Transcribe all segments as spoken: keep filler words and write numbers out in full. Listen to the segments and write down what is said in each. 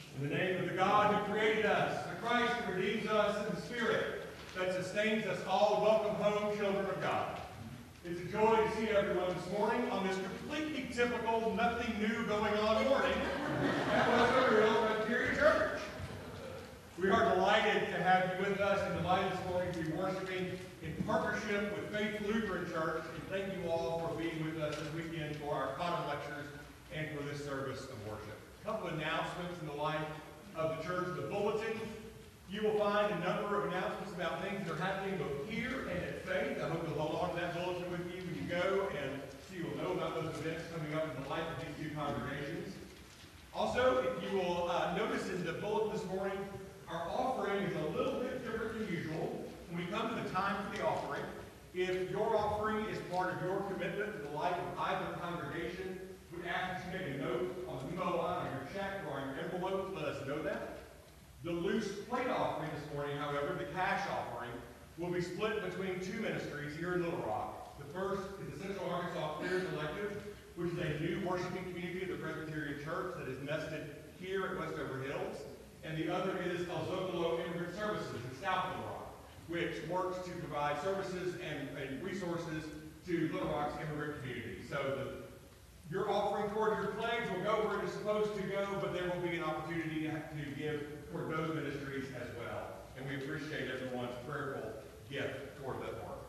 In the name of the God who created us, the Christ who redeems us, and the Spirit that sustains us all, welcome home, children of God. It's a joy to see everyone this morning on this completely typical, nothing new going on morning at Westover Hills Presbyterian Church. We are delighted to have you with us and delighted this morning to be worshiping in partnership with Faith Lutheran Church. And thank you all for being with us this weekend for our common lectures and for this service of worship. A couple of announcements in the life of the church. The bulletin, you will find a number of announcements about things that are happening both here and at Faith. I hope you'll hold on to that bulletin with you when you go, and so you will know about those events coming up in the life of these two congregations. Also, if you will uh, notice in the bulletin this morning, our offering is a little bit different than usual. When we come to the time for the offering, if your offering is part of your commitment to the life of either congregation, we ask that you make a note on the memo line, on your check, or on your envelope to let us know that. The loose plate offering this morning, however, the cash offering, will be split between two ministries here in Little Rock. The first is the Central Arkansas Clears Elective, which is a new worshiping community of the Presbyterian Church that is nested here at Westover Hills. And the other is El Zocalo Immigrant Services in South Little Rock, which works to provide services and, and resources to Little Rock's immigrant community. So the Your offering toward your pledge will go where it is supposed to go, but there will be an opportunity to, to give toward those ministries as well. And we appreciate everyone's prayerful gift toward that work.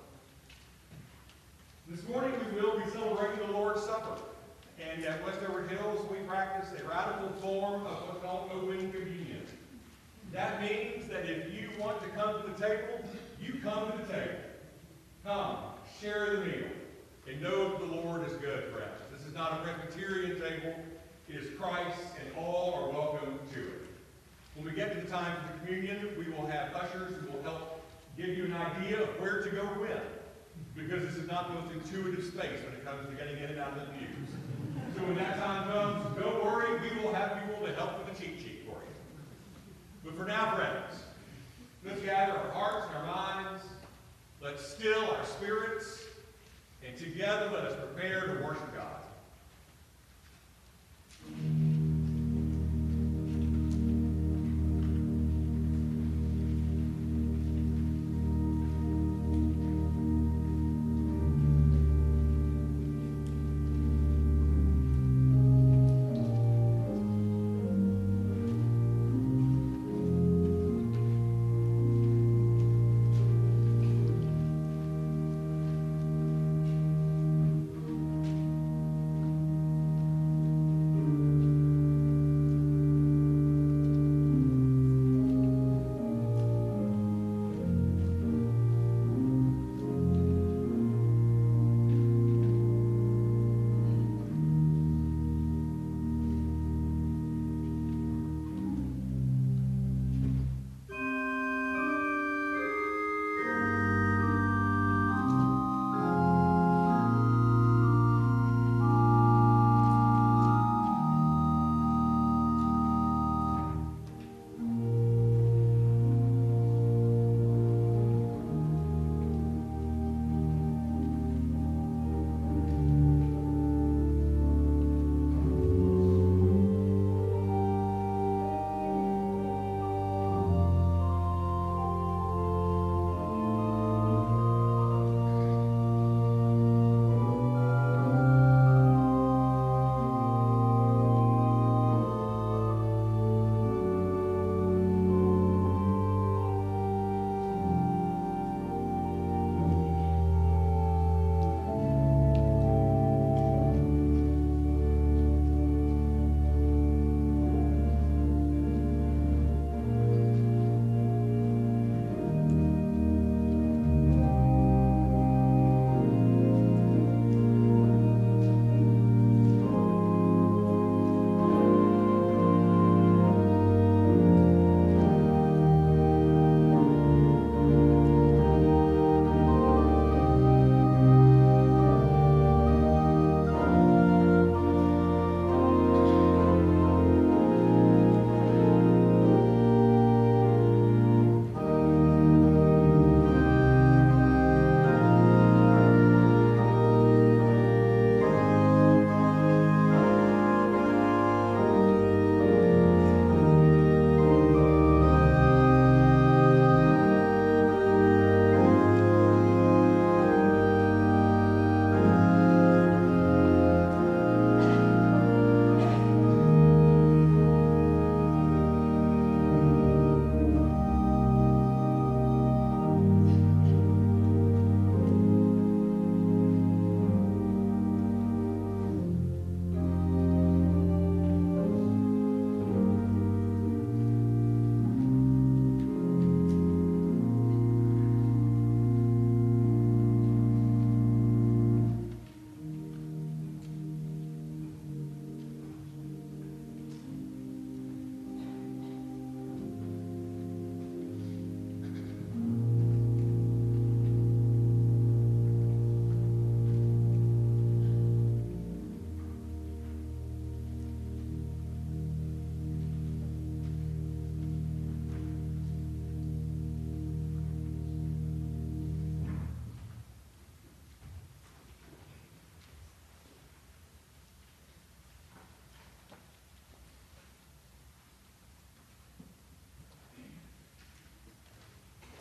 This morning we will be celebrating the Lord's Supper. And at Westover Hills we practice a radical form of what's called open communion. That means that if you want to come to the table, you come to the table. Come, share the meal, and know that the Lord is good, friends. This is not a Presbyterian table. It is Christ, and all are welcome to it. When we get to the time for the communion, we will have ushers who will help give you an idea of where to go when, because this is not the most intuitive space when it comes to getting in and out of the pews. So when that time comes, don't worry, we will have people to help with the cheat sheet for you. But for now, friends, let's gather our hearts and our minds. Let's still our spirits. And together, let us prepare to worship God.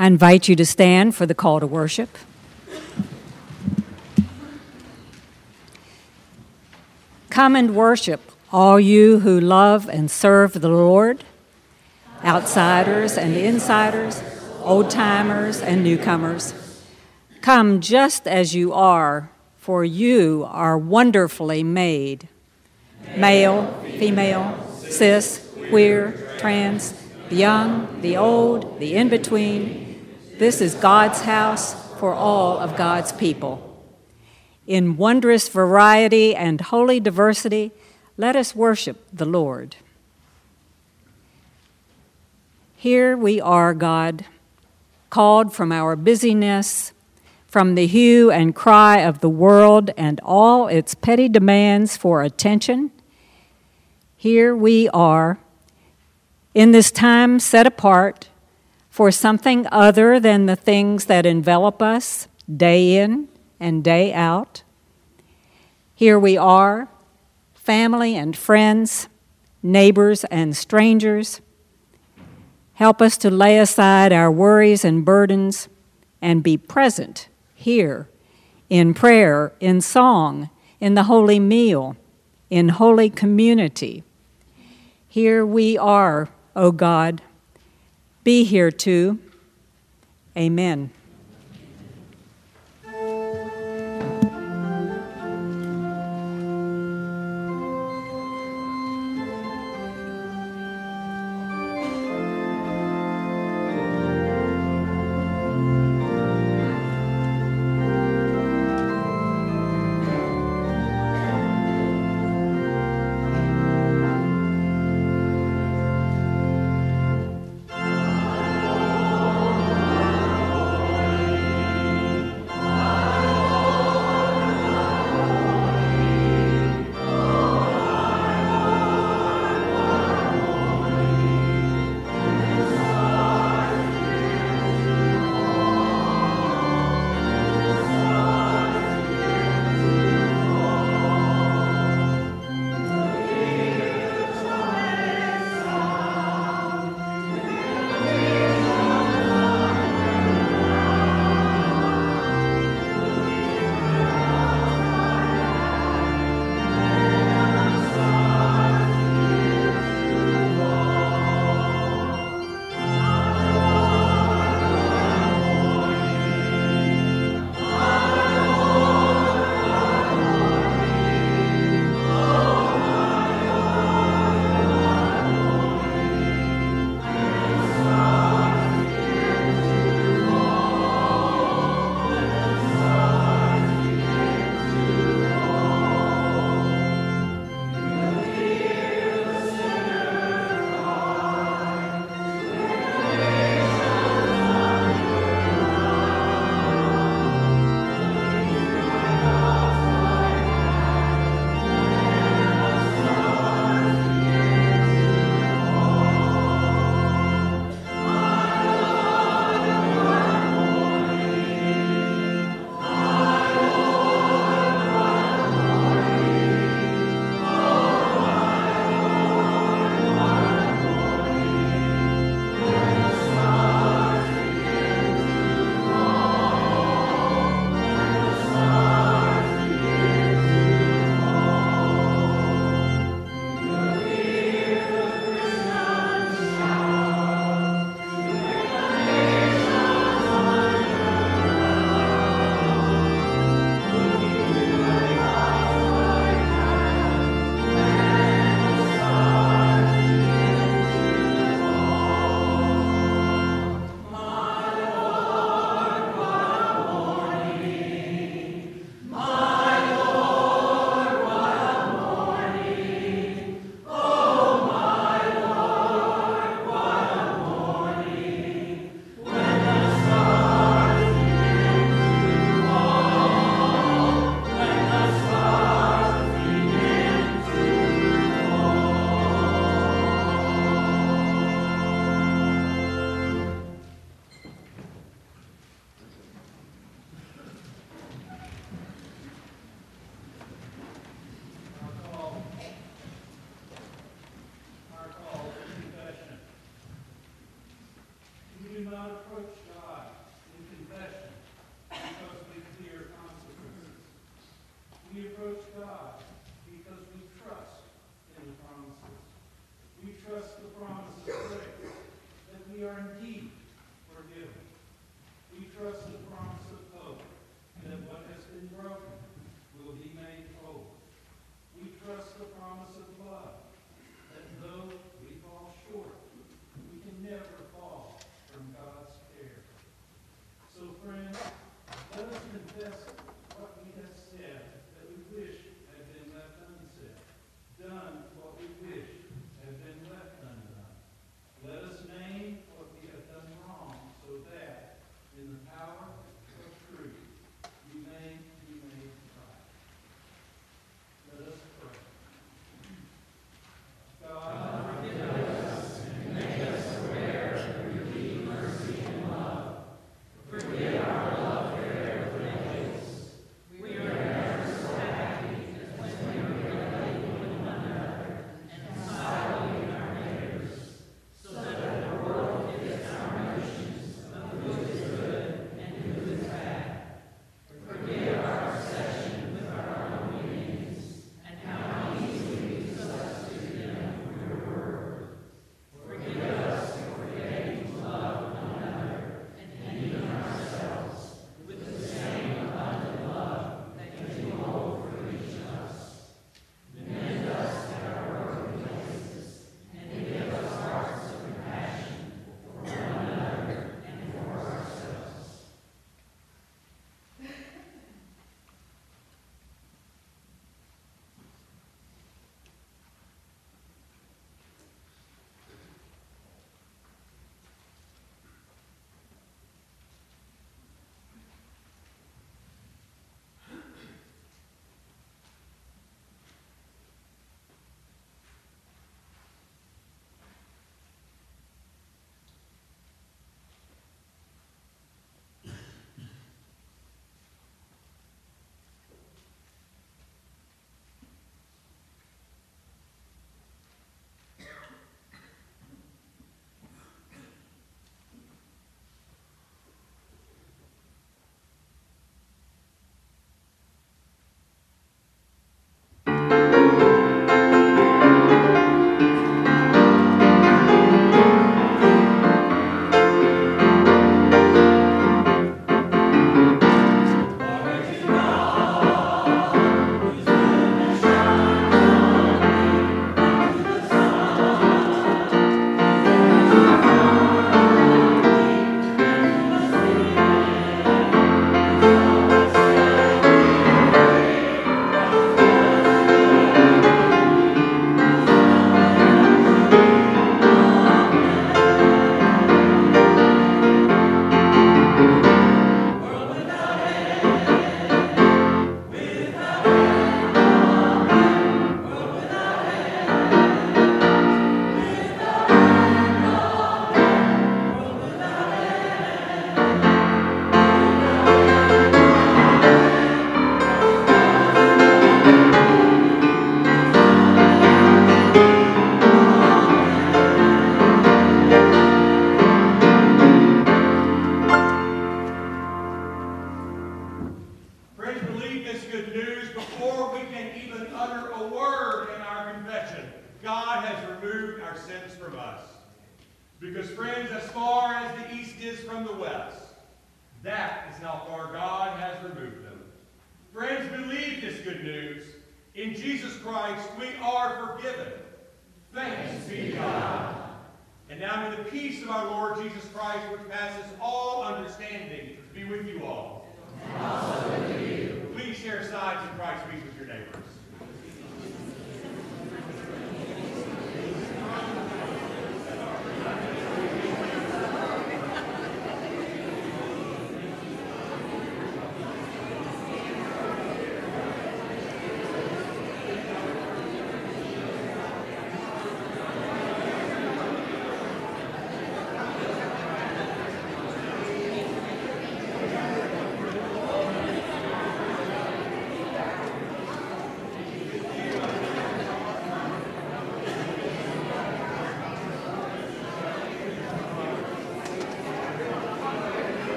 I invite you to stand for the call to worship. Come and worship, all you who love and serve the Lord, outsiders and insiders, old-timers and newcomers. Come just as you are, for you are wonderfully made. Male, female, cis, queer, trans, the young, the old, the in-between. This is God's house for all of God's people. In wondrous variety and holy diversity, let us worship the Lord. Here we are, God, called from our busyness, from the hue and cry of the world and all its petty demands for attention. Here we are, in this time set apart for something other than the things that envelop us day in and day out. Here we are, family and friends, neighbors and strangers. Help us to lay aside our worries and burdens and be present here in prayer, in song, in the holy meal, in holy community. Here we are, O God. Be here too. Amen. not approach God promise of grace, that we are indeed forgiven. We trust the promise of hope, that what has been broken will be made whole. We trust the promise of love, that though we fall short, we can never fall from God's care. So, friends, let us confess what we have said that we wish had been left unsaid, done what we wish had been left undone. Let us name what we have done wrong, so that, in the power of truth, we may be made right. Let us pray. God, forgive us and make us aware of your deep mercy and love. Forgive our love for every place. We are never so happy as when we relate with one another and silently our neighbors, so that the world gets our notions of who is good and who is bad. Forgive our obsession with our own meanings and how easily we substitute them for your word. Forgive us for forgetting to love one another and even ourselves with the same abundant love that you hold for each of us. Mend us at our broken places and give us hearts of compassion for one another and for ourselves. Friends, believe this good news before we can even utter a word in our confession. God has removed our sins from us. Because, friends, as far as the east is from the west, that is how far God has removed them. Friends, believe this good news. In Jesus Christ, we are forgiven. Thanks be to God. And now may the peace of our Lord Jesus Christ, which passes all understanding, be with you all. And also with you. Please share sides in Christ's peace with your neighbors.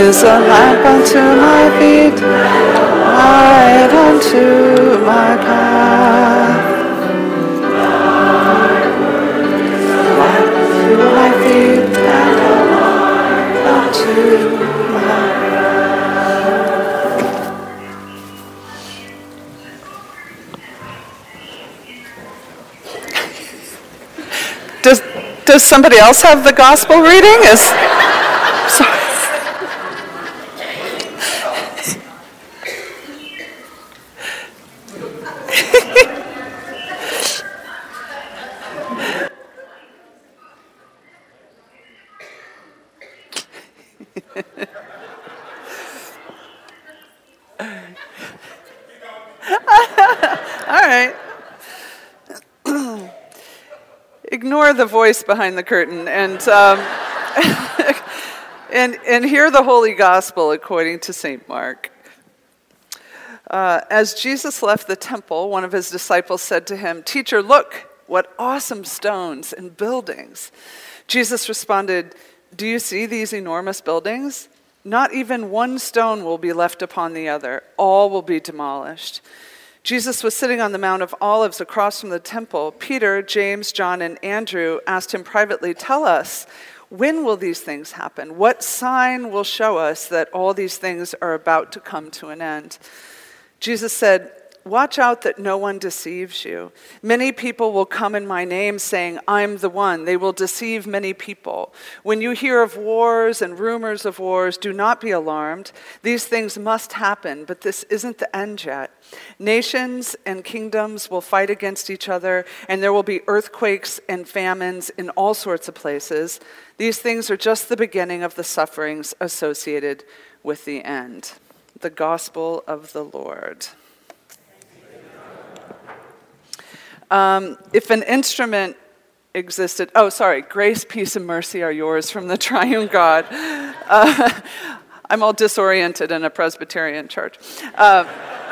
is a lamp unto my feet, light unto my path. Light unto my feet, and a light unto my path. Does, does somebody else have the gospel reading? Is, sorry. All right. Ignore the voice behind the curtain and um, and and hear the Holy Gospel according to Saint Mark. Uh, as Jesus left the temple, one of his disciples said to him, "Teacher, look, what awesome stones and buildings." Jesus responded, "Do you see these enormous buildings? Not even one stone will be left upon the other. All will be demolished." Jesus was sitting on the Mount of Olives across from the temple. Peter, James, John, and Andrew asked him privately, "Tell us, when will these things happen? What sign will show us that all these things are about to come to an end?" Jesus said, "Watch out that no one deceives you. Many people will come in my name saying, 'I'm the one.' They will deceive many people. When you hear of wars and rumors of wars, do not be alarmed. These things must happen, but this isn't the end yet. Nations and kingdoms will fight against each other, and there will be earthquakes and famines in all sorts of places. These things are just the beginning of the sufferings associated with the end." The Gospel of the Lord. Um, if an instrument existed, oh, sorry, grace, peace, and mercy are yours from the triune God. Uh, I'm all disoriented in a Presbyterian church. Uh,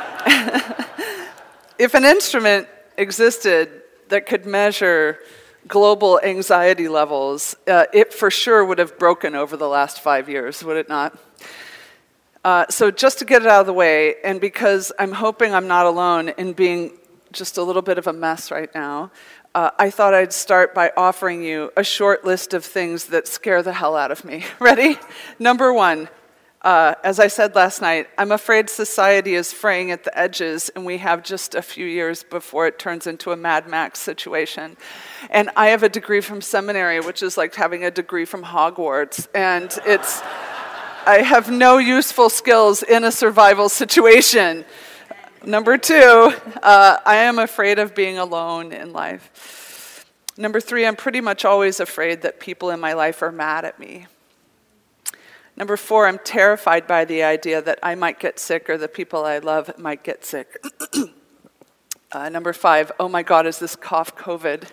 if an instrument existed that could measure global anxiety levels, uh, it for sure would have broken over the last five years, would it not? Uh, so just to get it out of the way, and because I'm hoping I'm not alone in being just a little bit of a mess right now, uh, I thought I'd start by offering you a short list of things that scare the hell out of me. Ready? Number one, uh, as I said last night, I'm afraid society is fraying at the edges and we have just a few years before it turns into a Mad Max situation. And I have a degree from seminary, which is like having a degree from Hogwarts, and it's, I have no useful skills in a survival situation. Number two, uh, I am afraid of being alone in life. Number three, I'm pretty much always afraid that people in my life are mad at me. Number four, I'm terrified by the idea that I might get sick or the people I love might get sick. uh, number five, oh my God, is this cough COVID?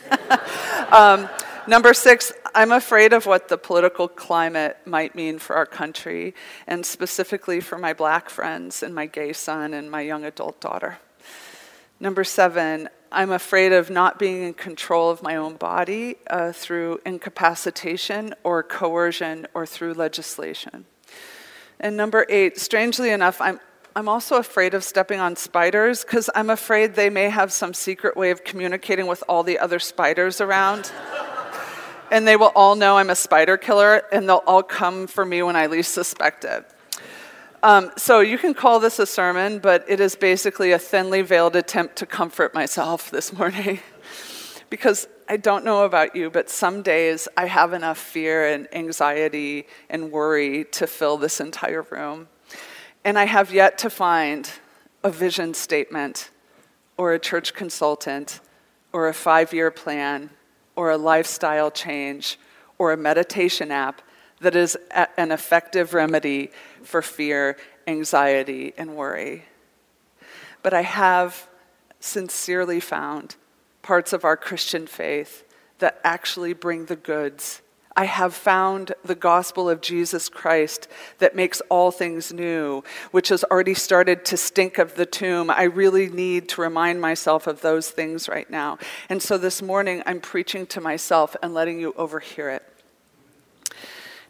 um, Number six, I'm afraid of what the political climate might mean for our country, and specifically for my black friends and my gay son and my young adult daughter. Number seven, I'm afraid of not being in control of my own body uh, through incapacitation or coercion or through legislation. And number eight, strangely enough, I'm I'm also afraid of stepping on spiders because I'm afraid they may have some secret way of communicating with all the other spiders around. And they will all know I'm a spider killer, and they'll all come for me when I least suspect it. Um, so you can call this a sermon, but it is basically a thinly veiled attempt to comfort myself this morning. Because I don't know about you, but some days I have enough fear and anxiety and worry to fill this entire room. And I have yet to find a vision statement or a church consultant or a five-year plan or a lifestyle change, or a meditation app that is a- an effective remedy for fear, anxiety, and worry. But I have sincerely found parts of our Christian faith that actually bring the goods. I have found the gospel of Jesus Christ that makes all things new, which has already started to stink of the tomb. I really need to remind myself of those things right now. And so this morning, I'm preaching to myself and letting you overhear it.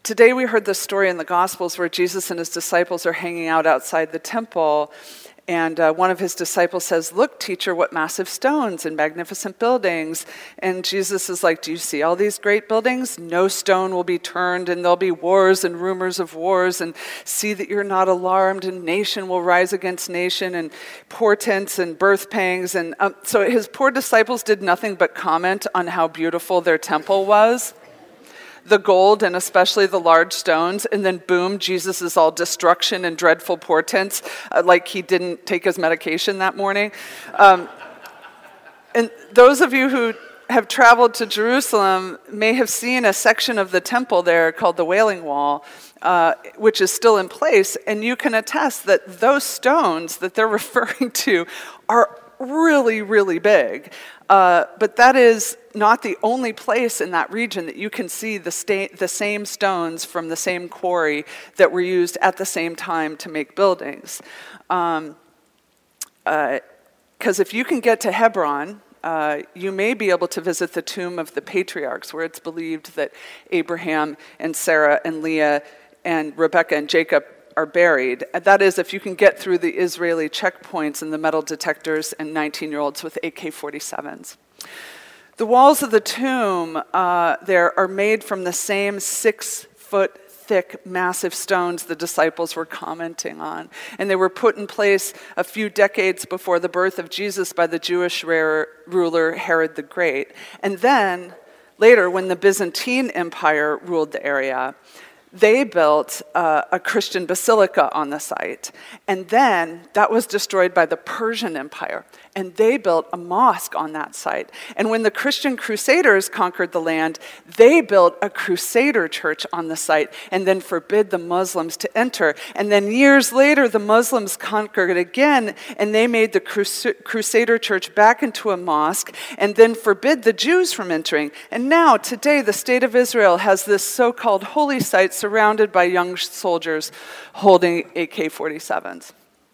Today we heard the story in the Gospels where Jesus and his disciples are hanging out outside the temple, and uh, one of his disciples says, "Look, teacher, what massive stones and magnificent buildings." And Jesus is like, "Do you see all these great buildings? No stone will be turned, and there'll be wars and rumors of wars, and see that you're not alarmed, and nation will rise against nation, and portents and birth pangs." And um, so his poor disciples did nothing but comment on how beautiful their temple was, the gold and especially the large stones, and then boom, Jesus is all destruction and dreadful portents, uh, like he didn't take his medication that morning. Um, and those of you who have traveled to Jerusalem may have seen a section of the temple there called the Wailing Wall, uh, which is still in place, and you can attest that those stones that they're referring to are really, really big. Uh, but that is not the only place in that region that you can see the, sta- the same stones from the same quarry that were used at the same time to make buildings. Um, uh, 'cause if you can get to Hebron, uh, you may be able to visit the tomb of the patriarchs, where it's believed that Abraham and Sarah and Leah and Rebekah and Jacob are buried. That is, if you can get through the Israeli checkpoints and the metal detectors and nineteen-year-olds with A K forty-sevens. The walls of the tomb uh, there are made from the same six-foot thick, massive stones the disciples were commenting on. And they were put in place a few decades before the birth of Jesus by the Jewish ruler Herod the Great. And then, later, when the Byzantine Empire ruled the area, they built uh, a Christian basilica on the site. And then that was destroyed by the Persian Empire. And they built a mosque on that site. And when the Christian Crusaders conquered the land, they built a Crusader church on the site and then forbid the Muslims to enter. And then years later, the Muslims conquered it again, and they made the Crus- Crusader church back into a mosque and then forbid the Jews from entering. And now, today, the state of Israel has this so-called holy site surrounded by young soldiers holding A K forty-sevens.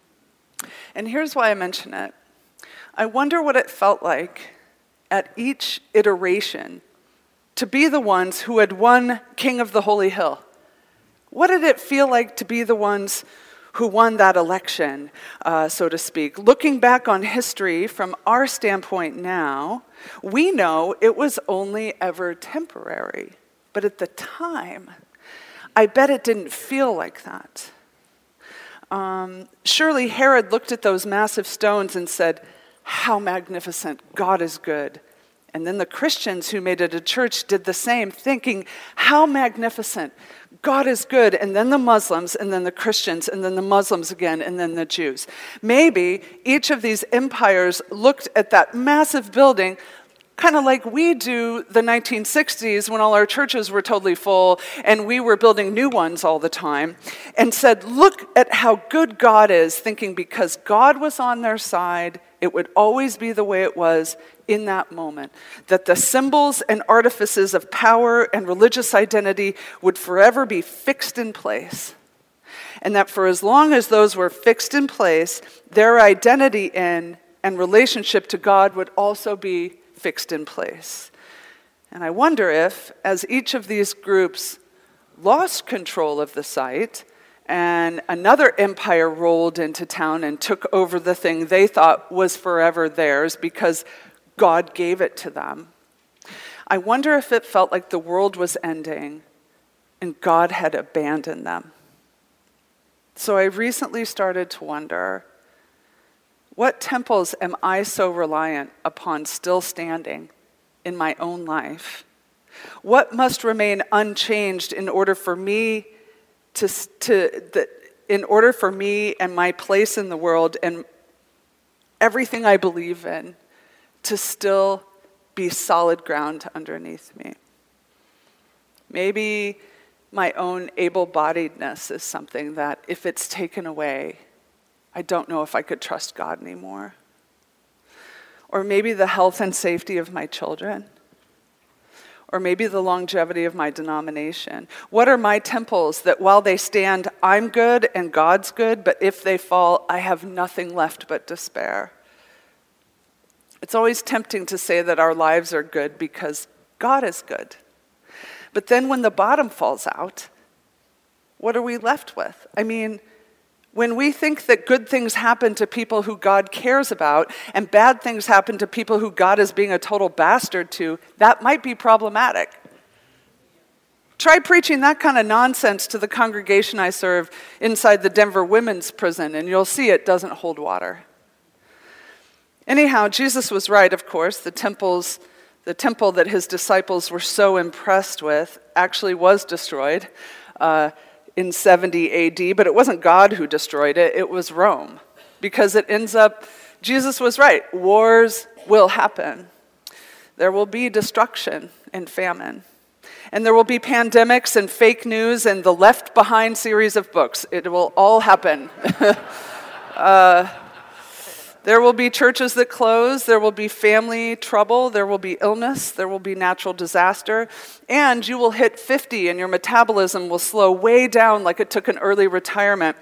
And here's why I mention it. I wonder what it felt like at each iteration to be the ones who had won King of the Holy Hill. What did it feel like to be the ones who won that election, uh, so to speak? Looking back on history from our standpoint now, we know it was only ever temporary. But at the time, I bet it didn't feel like that. Um, surely Herod looked at those massive stones and said, "How magnificent, God is good." And then the Christians who made it a church did the same, thinking, "How magnificent, God is good." And then the Muslims, and then the Christians, and then the Muslims again, and then the Jews. Maybe each of these empires looked at that massive building kind of like we do the nineteen sixties when all our churches were totally full and we were building new ones all the time, and said, "Look at how good God is," thinking because God was on their side, it would always be the way it was in that moment, that the symbols and artifices of power and religious identity would forever be fixed in place. And that for as long as those were fixed in place, their identity in and relationship to God would also be fixed in place. And I wonder if, as each of these groups lost control of the site, and another empire rolled into town and took over the thing they thought was forever theirs because God gave it to them, I wonder if it felt like the world was ending and God had abandoned them. So I recently started to wonder, what temples am I so reliant upon still standing in my own life? What must remain unchanged in order for me to, to the, in order for me and my place in the world and everything I believe in to still be solid ground underneath me? Maybe my own able-bodiedness is something that, if it's taken away, I don't know if I could trust God anymore. Or maybe the health and safety of my children. Or maybe the longevity of my denomination. What are my temples that while they stand, I'm good and God's good, but if they fall, I have nothing left but despair? It's always tempting to say that our lives are good because God is good. But then when the bottom falls out, what are we left with? I mean, when we think that good things happen to people who God cares about and bad things happen to people who God is being a total bastard to, that might be problematic. Try preaching that kind of nonsense to the congregation I serve inside the Denver Women's Prison, and you'll see it doesn't hold water. Anyhow, Jesus was right, of course. The temples, the temple that his disciples were so impressed with actually was destroyed uh, in seventy A D, but it wasn't God who destroyed it, it was Rome. Because it ends up, Jesus was right, wars will happen. There will be destruction and famine. And there will be pandemics and fake news and the Left Behind series of books. It will all happen. uh, there will be churches that close. There will be family trouble. There will be illness. There will be natural disaster. And you will hit fifty and your metabolism will slow way down like it took an early retirement.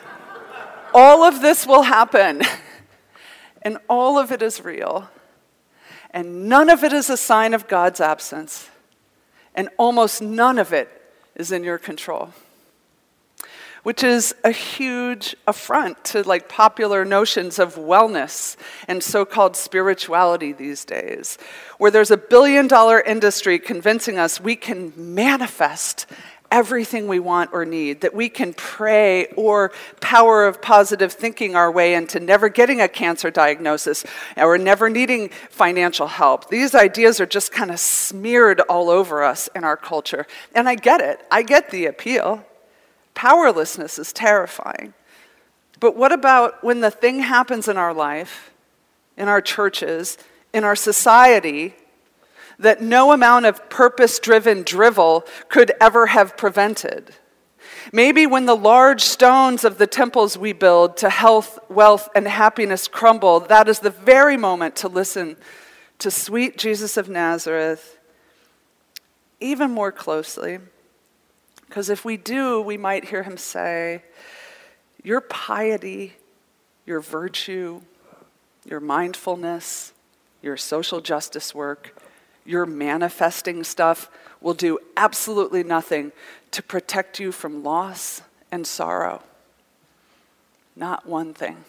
All of this will happen. And all of it is real. And none of it is a sign of God's absence. And almost none of it is in your control. Which is a huge affront to like popular notions of wellness and so-called spirituality these days, where there's a billion dollar industry convincing us we can manifest everything we want or need, that we can pray or power of positive thinking our way into never getting a cancer diagnosis or never needing financial help. These ideas are just kind of smeared all over us in our culture. And I get it. I get the appeal. Powerlessness is terrifying. But what about when the thing happens in our life, in our churches, in our society, that no amount of purpose-driven drivel could ever have prevented? Maybe when the large stones of the temples we build to health, wealth, and happiness crumble, that is the very moment to listen to sweet Jesus of Nazareth even more closely. Because if we do, we might hear him say, your piety, your virtue, your mindfulness, your social justice work, your manifesting stuff will do absolutely nothing to protect you from loss and sorrow. Not one thing.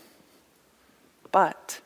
But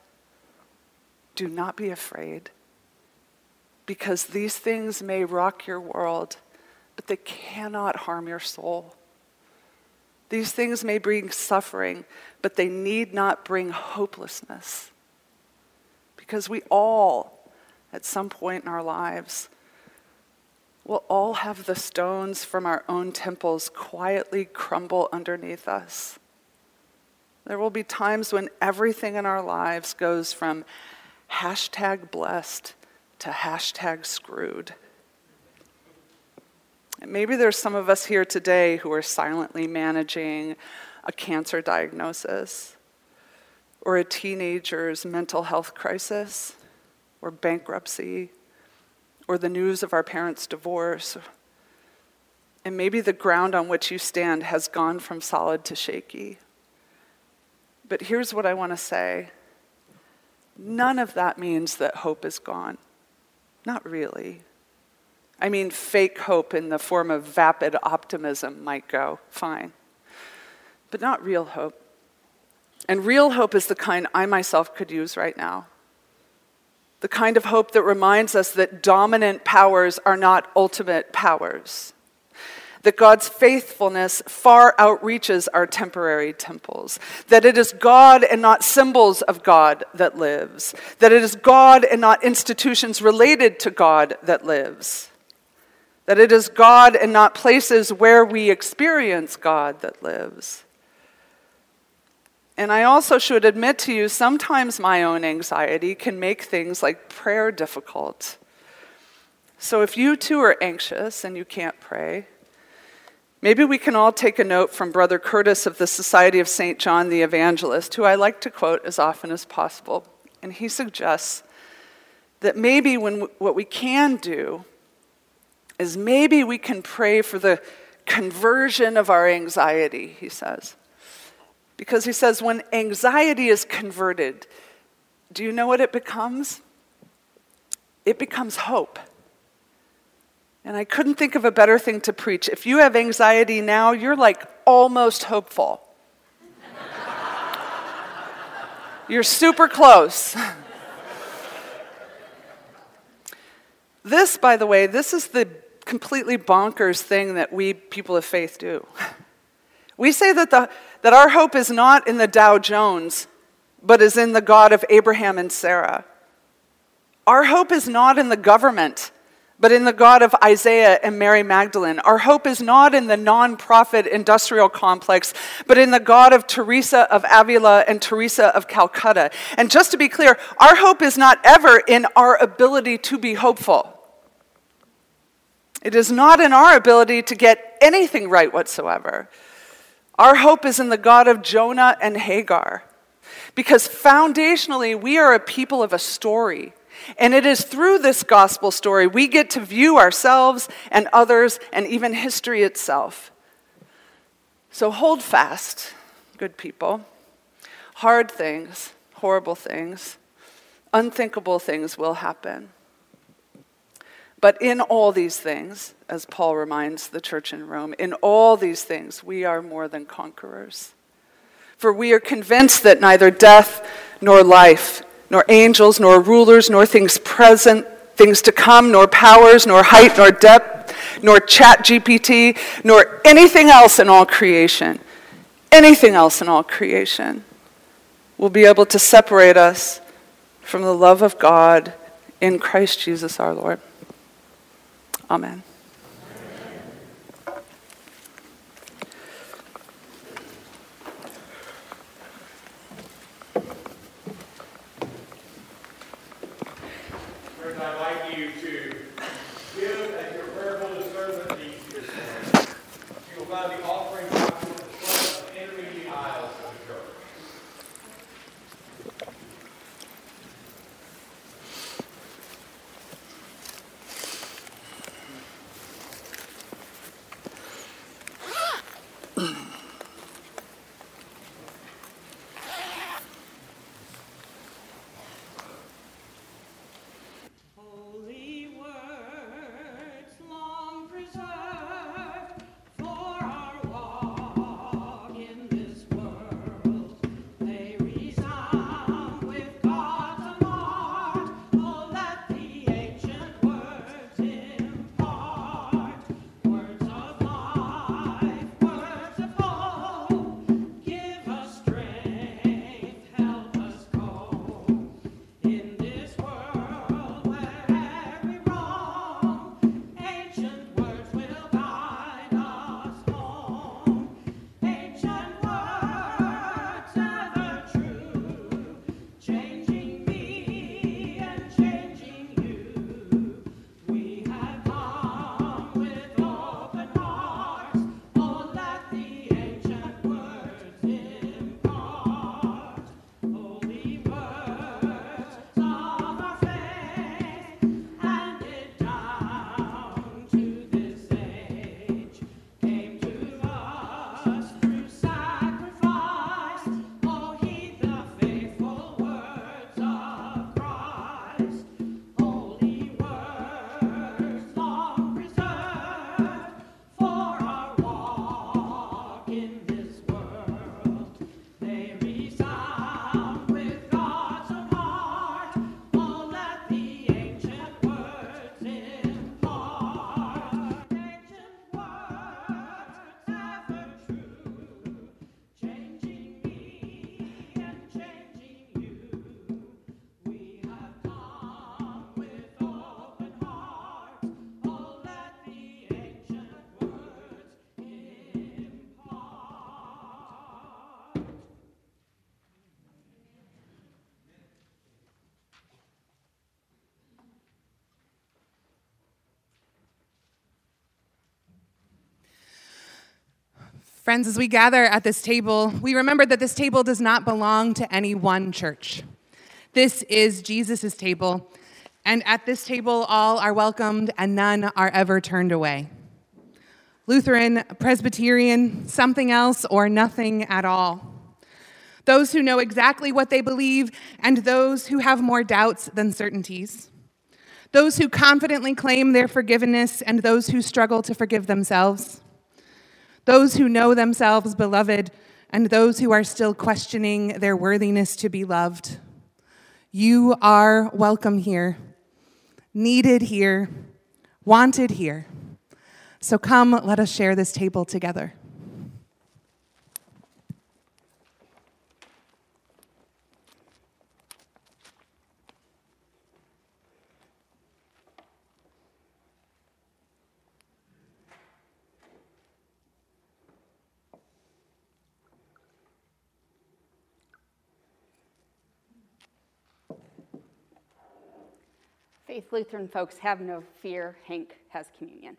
do not be afraid, because these things may rock your world, but they cannot harm your soul. These things may bring suffering, but they need not bring hopelessness. Because we all, at some point in our lives, we'll all have the stones from our own temples quietly crumble underneath us. There will be times when everything in our lives goes from hashtag blessed to hashtag screwed. And maybe there's some of us here today who are silently managing a cancer diagnosis, or a teenager's mental health crisis, or bankruptcy, or the news of our parents' divorce. And maybe the ground on which you stand has gone from solid to shaky. But here's what I want to say. None of that means that hope is gone. Not really. I mean, fake hope in the form of vapid optimism might go, fine. But not real hope. And real hope is the kind I myself could use right now. The kind of hope that reminds us that dominant powers are not ultimate powers. That God's faithfulness far outreaches our temporary temples. That it is God and not symbols of God that lives. That it is God and not institutions related to God that lives. That it is God and not places where we experience God that lives. And I also should admit to you, sometimes my own anxiety can make things like prayer difficult. So if you too are anxious and you can't pray, maybe we can all take a note from Brother Curtis of the Society of Saint John the Evangelist, who I like to quote as often as possible. And he suggests that maybe when what we can do is maybe we can pray for the conversion of our anxiety, he says. Because he says when anxiety is converted, do you know what it becomes? It becomes hope. And I couldn't think of a better thing to preach. If you have anxiety now, you're like almost hopeful. You're super close. This, by the way, this is the completely bonkers thing that we people of faith do. We say that, the, that our hope is not in the Dow Jones, but is in the God of Abraham and Sarah. Our hope is not in the government, but in the God of Isaiah and Mary Magdalene. Our hope is not in the non-profit industrial complex, but in the God of Teresa of Avila and Teresa of Calcutta. And just to be clear, our hope is not ever in our ability to be hopeful. It is not in our ability to get anything right whatsoever. Our hope is in the God of Jonah and Hagar. Because foundationally, we are a people of a story. And it is through this gospel story we get to view ourselves and others and even history itself. So hold fast, good people. Hard things, horrible things, unthinkable things will happen. But in all these things, as Paul reminds the church in Rome, in all these things we are more than conquerors. For we are convinced that neither death nor life, nor angels, nor rulers, nor things present, things to come, nor powers, nor height, nor depth, nor chat G P T, nor anything else in all creation, anything else in all creation will be able to separate us from the love of God in Christ Jesus our Lord. Amen. I'd like you to give as your prayerful discernment leads you this morning. You will find the offering box at the front and entering the aisles of the church. Holy words long preserved for our walk in this world. They resound with God's own heart. Oh, let the ancient words impart. Words of life, words of hope. Give us strength, help us go. In this world where we roam, ancient words will guide us home. Ancient words ever true, changing me and changing you. We have come with open hearts. Oh, let the ancient words impart. Holy words of our faith, handed down to this age, came to us through sacrifice. Oh, heed the faithful words of Christ. Holy words long preserved for our walk in this world. They resound with God's own heart. Oh, let the ancient words impart. Ancient words ever true, changing me and changing you. We have come with open hearts. Oh, let the ancient words impart. Friends, as we gather at this table, we remember that this table does not belong to any one church. This is Jesus' table, and at this table all are welcomed and none are ever turned away. Lutheran, Presbyterian, something else, or nothing at all. Those who know exactly what they believe and those who have more doubts than certainties. those who confidently claim their forgiveness and those who struggle to forgive themselves, those who know themselves beloved and those who are still questioning their worthiness to be loved. You are welcome here, needed here, wanted here. So come, let us share this table together. Faith Lutheran folks, have no fear. Hank has communion.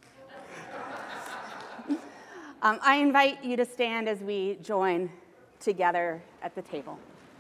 um, I invite you to stand as we join together at the table.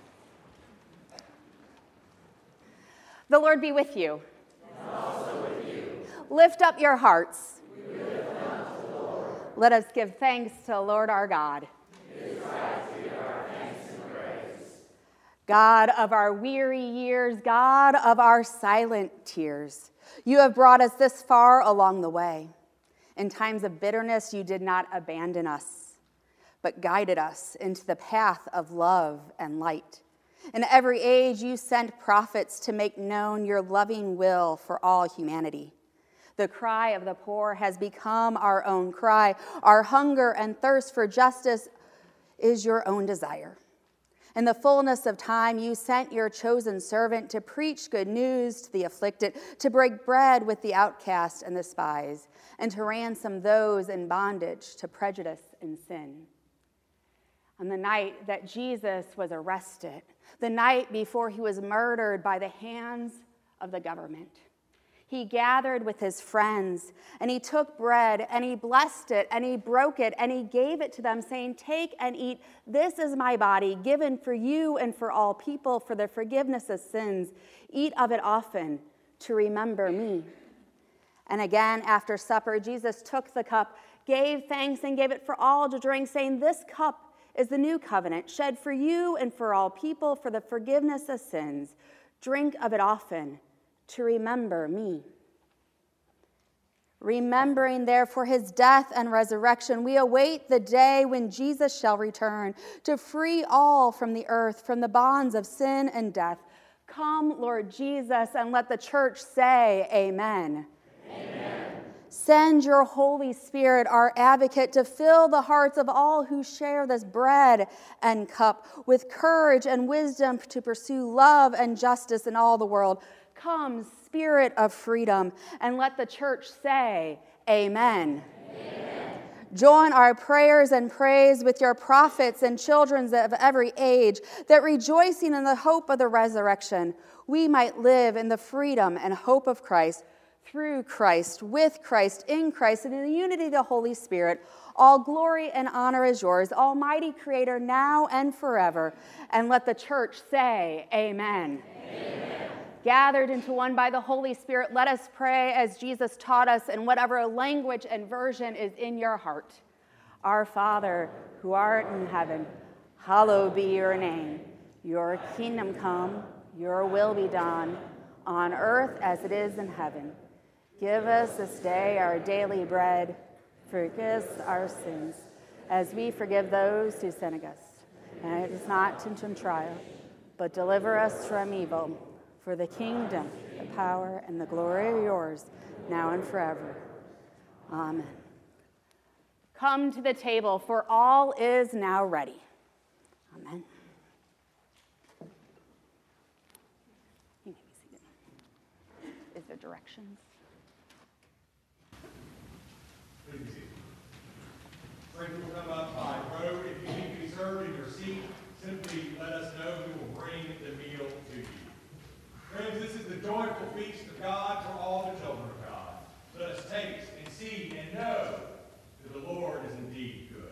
The Lord be with you. And also with you. Lift up your hearts. We lift them to the Lord. Let us give thanks to the Lord our God. It is right to give our thanks and praise. God of our weary years, God of our silent tears, you have brought us this far along the way. In times of bitterness, you did not abandon us, but guided us into the path of love and light. In every age, you sent prophets to make known your loving will for all humanity. The cry of the poor has become our own cry. Our hunger and thirst for justice is your own desire. In the fullness of time, you sent your chosen servant to preach good news to the afflicted, to break bread with the outcast and the spies, and to ransom those in bondage to prejudice and sin. On the night that Jesus was arrested, the night before he was murdered by the hands of the government, he gathered with his friends, and he took bread, and he blessed it, and he broke it, and he gave it to them, saying, "Take and eat. This is my body, given for you and for all people for the forgiveness of sins. Eat of it often to remember me." And again, after supper, Jesus took the cup, gave thanks, and gave it for all to drink, saying, "This cup is the new covenant, shed for you and for all people for the forgiveness of sins. Drink of it often to remember me." Remembering, therefore, his death and resurrection, we await the day when Jesus shall return to free all from the earth, from the bonds of sin and death. Come, Lord Jesus, and let the church say amen. Amen. Send your Holy Spirit, our advocate, to fill the hearts of all who share this bread and cup with courage and wisdom to pursue love and justice in all the world. Come, Spirit of freedom, and let the church say amen. Amen. Join our prayers and praise with your prophets and children of every age, that rejoicing in the hope of the resurrection, we might live in the freedom and hope of Christ, through Christ, with Christ, in Christ, and in the unity of the Holy Spirit. All glory and honor is yours, Almighty Creator, now and forever. And let the church say amen. Amen. Gathered into one by the Holy Spirit, let us pray as Jesus taught us in whatever language and version is in your heart. Our Father, who art in heaven, hallowed be your name. Your kingdom come, your will be done, on earth as it is in heaven. Give us this day our daily bread. Forgive us our sins, as we forgive those who sin against us. And it is not into trial, but deliver us from evil. For the kingdom, the power, and the glory are yours, now and forever. Amen. Come to the table, for all is now ready. Amen. You may be seated. Is there directions? Please be seated. Friends will come up by road. If you need to be served in your seat, simply let us know who will bring the meal to you. Friends, this is the joyful feast of God for all the children of God. Let us taste and see and know that the Lord is indeed good.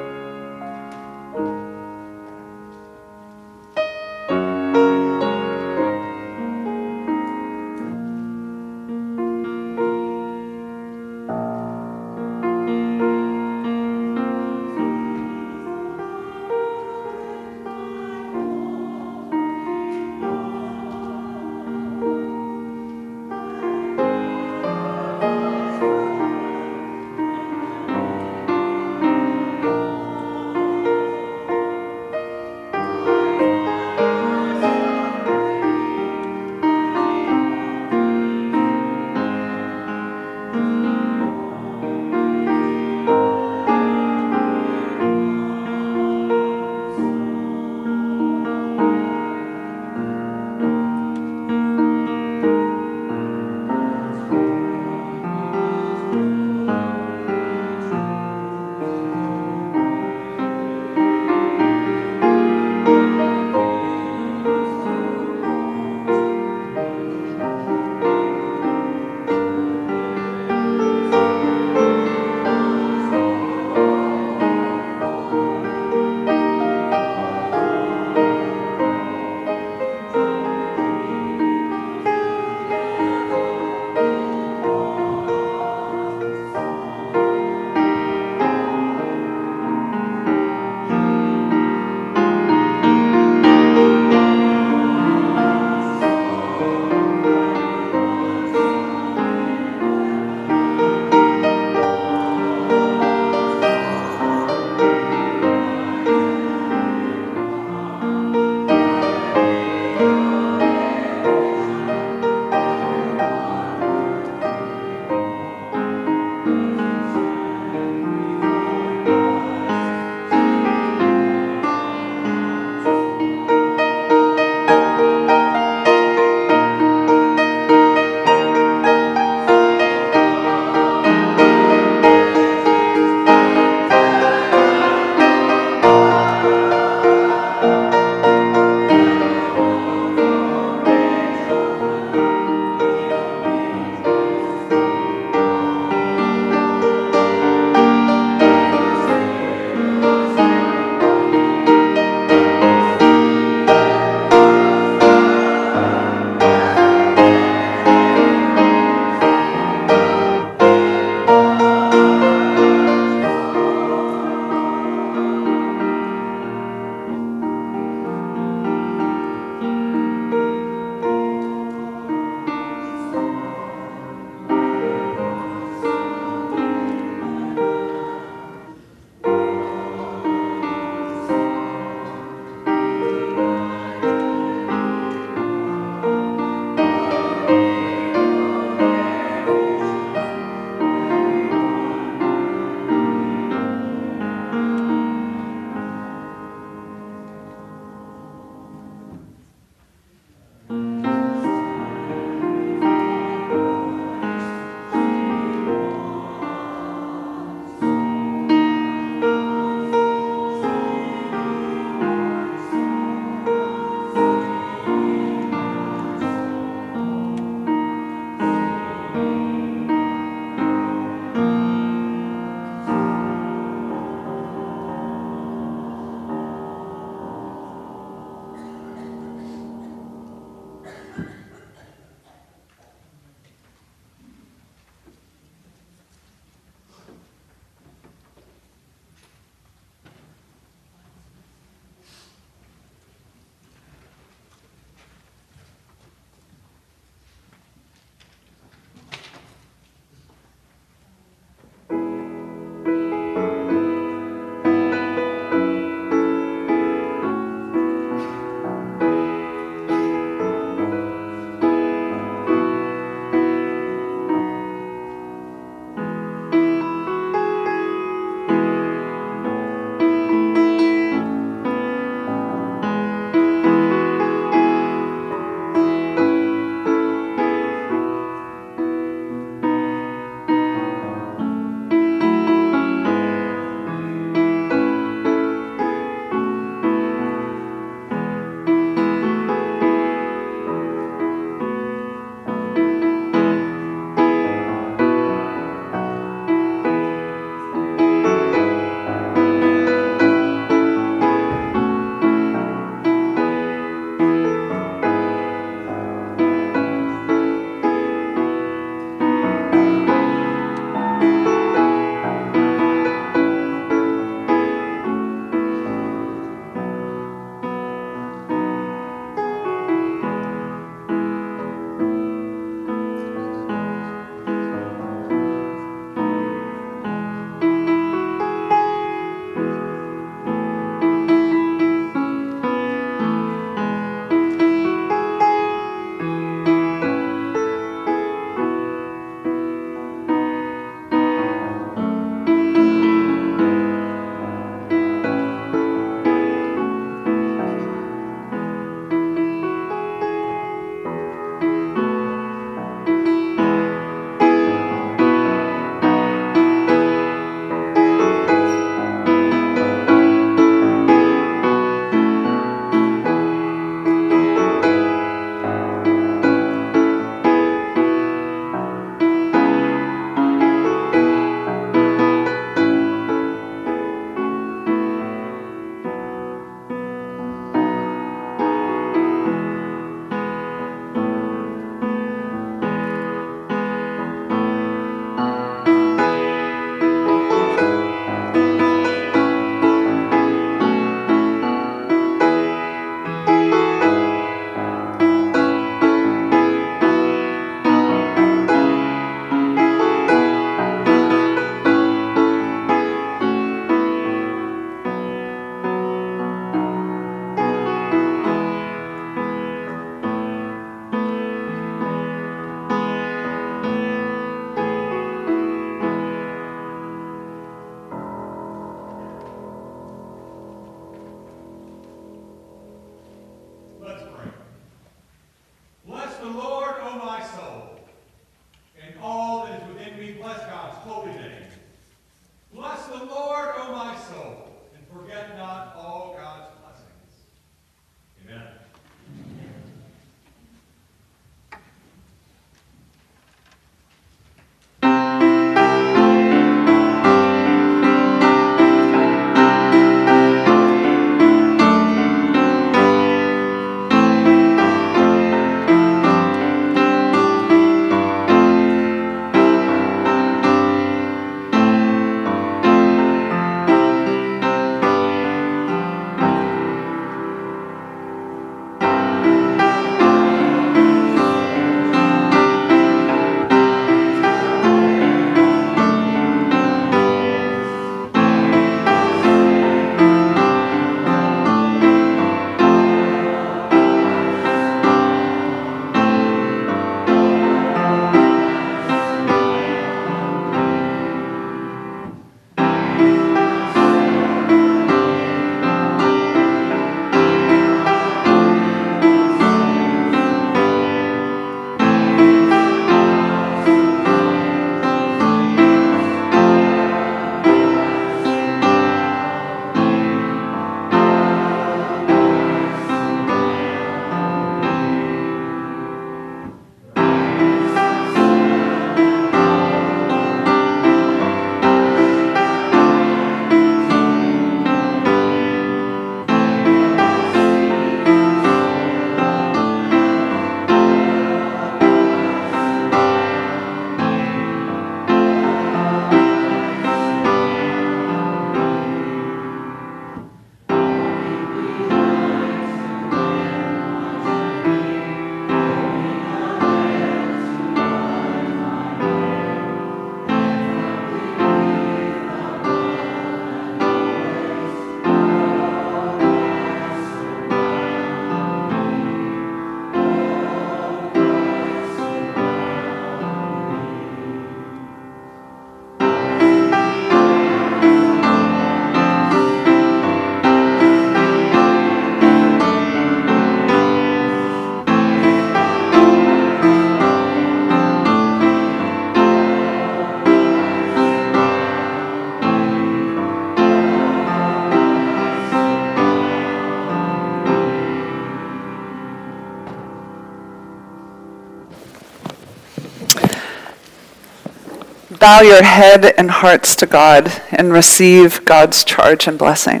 bow your head and hearts to God and receive God's charge and blessing.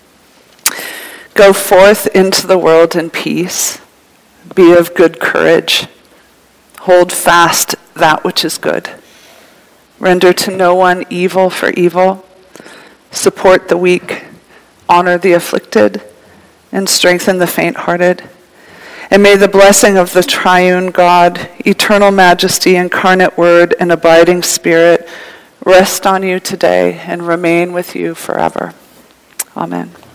Go forth into the world in peace. Be of good courage. Hold fast that which is good. Render to no one evil for evil. Support the weak. Honor the afflicted. And strengthen the faint-hearted. And may the blessing of the triune God, eternal majesty, incarnate word, and abiding spirit rest on you today and remain with you forever. Amen.